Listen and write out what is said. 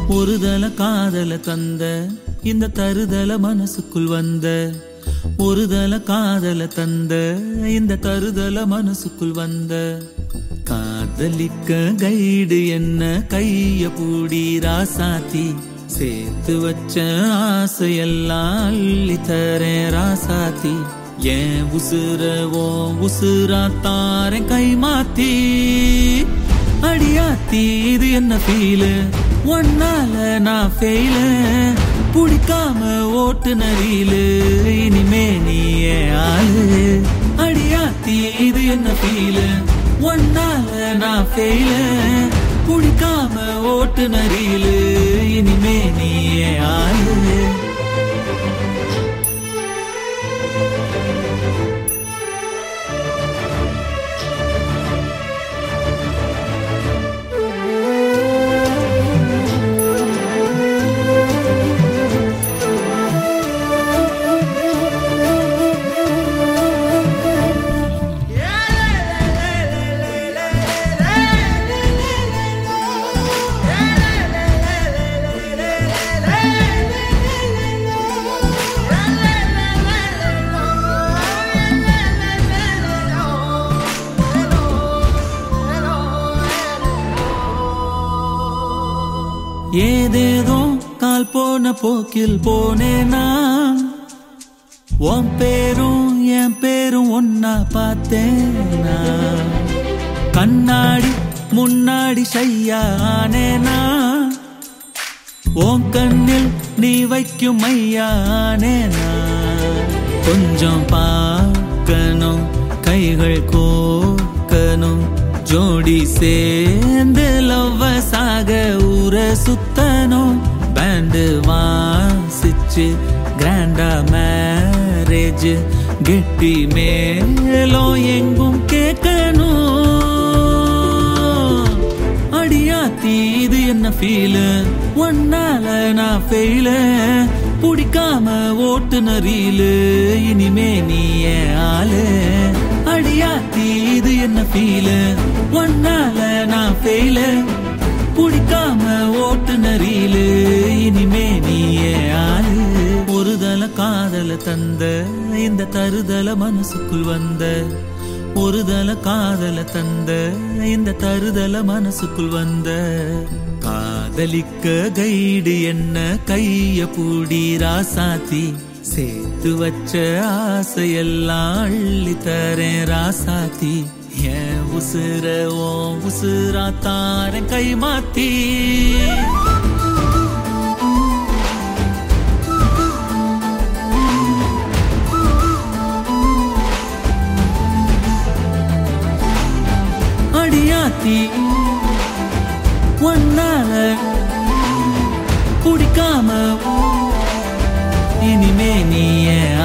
ஒருதல காதல தந்த இந்த தருதல மனசுக்குள் வந்த ஒருதல காதல தந்த இந்த தருதல மனசுக்குள் வந்த காதலிக்க கைடு என்ன கைய பூடி ராசாத்தி சேர்த்து வச்ச ஆசையெல்லாம் அள்ளி தரேன் ராசாத்தி ஏன் உசுரவோ உசுரா தாரேன் கை மாத்தி அடியாத்தி இது என்ன ஃபீலு ஒன்னால நான் ஃபெயில புடிக்காம ஓட்டு நரியிலு இனிமே நீயே ஆளு அடியாத்தி இது என்ன ஃபீலு ஒன்னால நான் ஃபெயில புடிக்காம ஓட்டு நரியிலு இனிமே நீயே ஆளு ஏதேதோ கால் போன போக்கில் போனேனா உன் பேரும் என் பேரும் ஒன்னா பார்த்தேனா கண்ணாடி முன்னாடி ஷையானேனா உன் கண்ணில் நீ வைக்கும் மையானேனா கொஞ்சம் பார்க்கணும் கைகள் கோக்கணும் ஜோடி சேர்ந்து லவ்வசாக ஊர சுத்தணும் பேண்டு வாசிச்சு கிராண்டா மேரேஜ் கெட்டி மேலும் எங்கும் கேட்கணும் அடியாத்தி இது என்ன ஃபீலு ஒன்னால நான் ஃபெயில புடிக்காம ஓட்டு நரியிலு இனிமே நீயே ஆளு அடியாத்தி இது என்ன ஃபீலு ஒன்னால நான் ஃபெயில புடிக்காம ஓட்டு நரியிலு இனிமே நீயே ஆளு ஒருதல காதல தந்த இந்த தருதல மனசுக்குள் வந்த ஒருதல காதல தந்த இந்த தருதல மனசுக்குள் வந்த காதலிக்க கைடு என்ன கைய பூடி ராசாத்தி சேர்த்து வச்ச ஆசையெல்லாம் அள்ளி தரேன் ராசாத்தி ஏன் உசுர ஓ உசுரா தாரேன் கை மாத்தி அடியாத்தி ஒன்னால புடிக்காம இனிமே நீயே